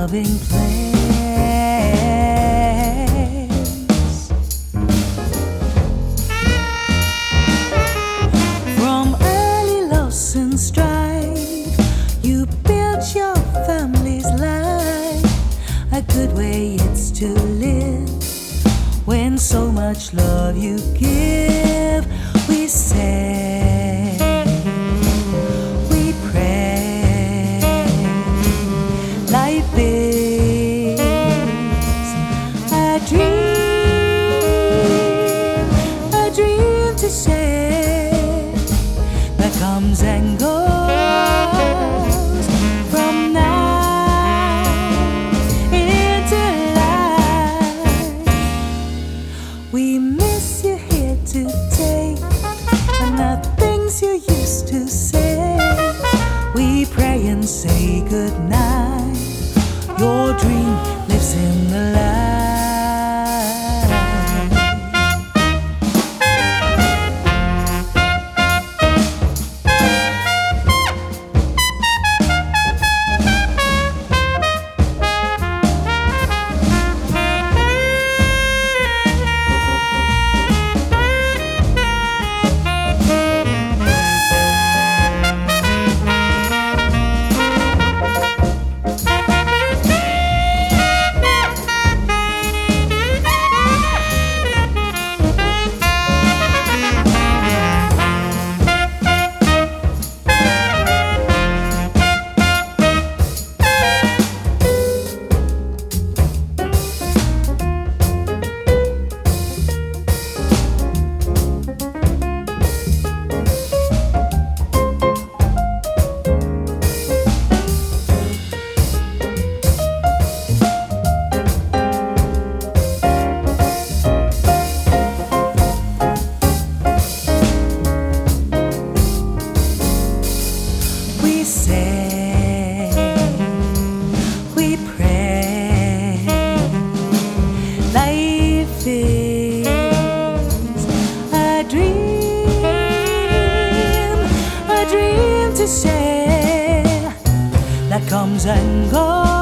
loving place. From early loss and strife, you built your family's life. A good way it's to live. When so much love you give, we say, we pray. Life is a dream to share that comes and goes from now into life. We miss you here today and the things you used to say. We pray and say goodnight. Your dream lives in the light. We say, we pray. Life is a dream to share that comes and goes.